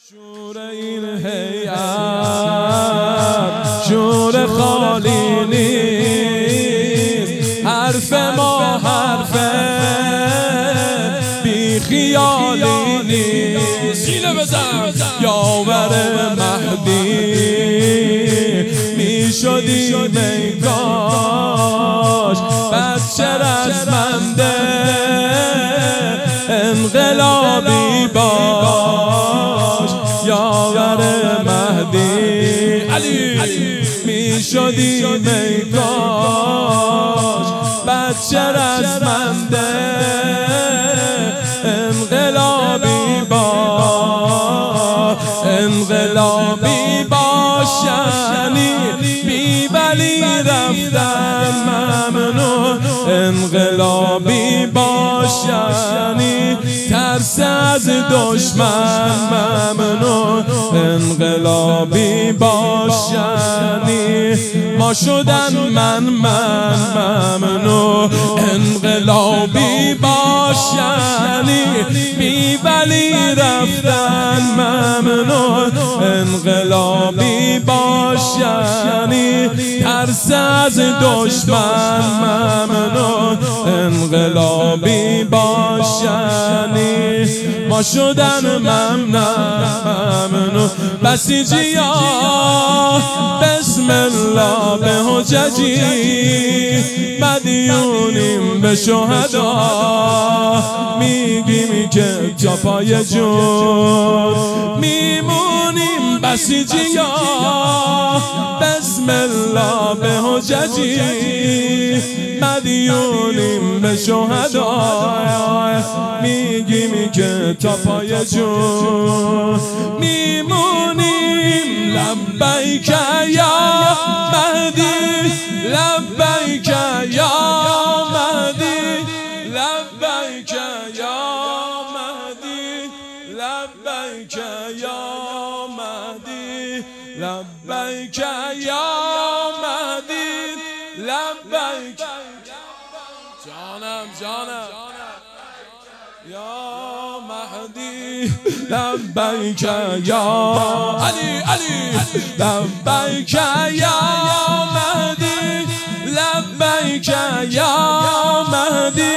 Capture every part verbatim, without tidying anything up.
شور این هیئت شور خالی نیست، حرف ما حرف بی خیالی نیست. سینه بزن یاور مهدی می شدی میگاش، بچه رزمنده انقلابی باش. یاور مهدی علی می شدی میگاش، بچه رزمنده انقلابی باش. انقلابی باش یعنی بی ولی رفتن ممنون. انقلابی باش یعنی ترس از دشمن ممنون. انقلابی باش یعنی ما شدن من من ممنون. انقلابی باش یعنی بی ولی رفتن ممنون. انقلابی باش یعنی ترس از دشمن ممنون. انقلابی باش یعنی ما شدن ممنون. بسیجی ها بسم الله به حججی، مدیونیم به شهدا، میگیم که تا پای جون میمونیم. بسیجی ها بسم الله به حججی، مدیونیم به شهدا، میگیم که تا پای جون میمونیم. لبیک یا مهدی، لبیک یا مهدی، لبیک یا مهدی، لبیک یا مهدی، لبیک یا مهدی، لبیک. جانم جانم یا مهدی، لبیک یا علی علی، لبیک یا مهدی، لبیک یا مهدی.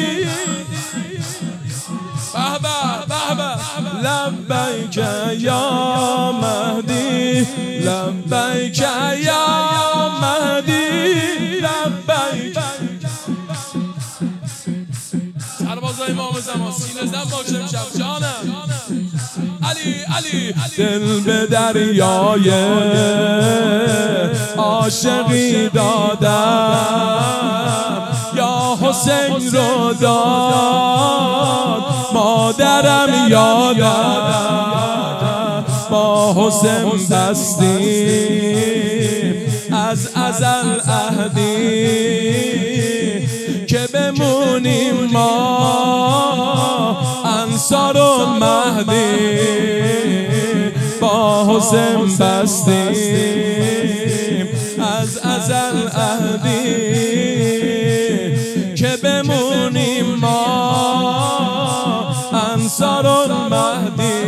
بابا بابا لبیک یا مهدی، لبیک یا مهدی، لبیک. سربازای امام زمان سینه زن باشه امشب. جانم علی علی، دل به دریای عاشقی دادم، یا حسین رو داد مادرم یادم. با حسین بستیم از ازل عهدی که بمونیم ما انصار و مهدی. با حسین بستیم از ازل عهدی که بمونیم ما انصار و مهدی،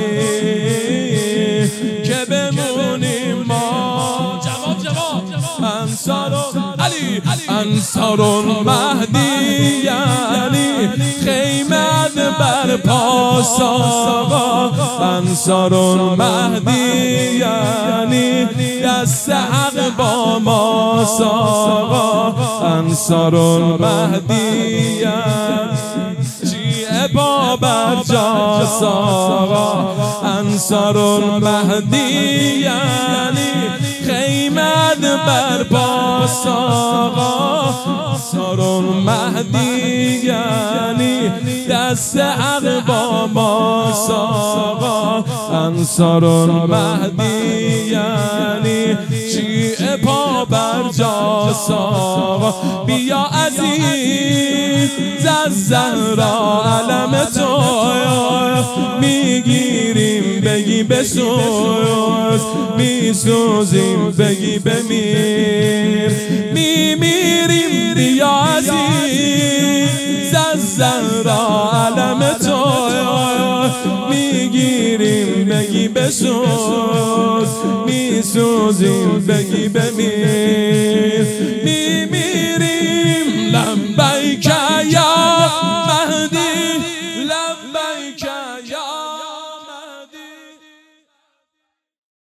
که بمونیم ما. جواب جواب انصار و علی، انصار المهدی یعنی خیمت بر پاس آقا. انصار المهدی یعنی دست حق با ماست آقا. انصار المهدی یعنی شیعه پا بر جاست آقا. انصار المهدی یعنی خیمت بر پاس آقا. انصار المهدی یعنی دست حق با ماست آقا. انصار المهدی یعنی شیعه پا بر جاست آقا. بیا عزیز از زهرا علم تو میگیریم بگی بسوز، میسوزیم بگی بمیر، میمیریم. بیا عزیز از زهرا علم تو میگیریم بگی بسوز میسوزیم بگی بمیر میمیریم لبیک یا مهدی لبیک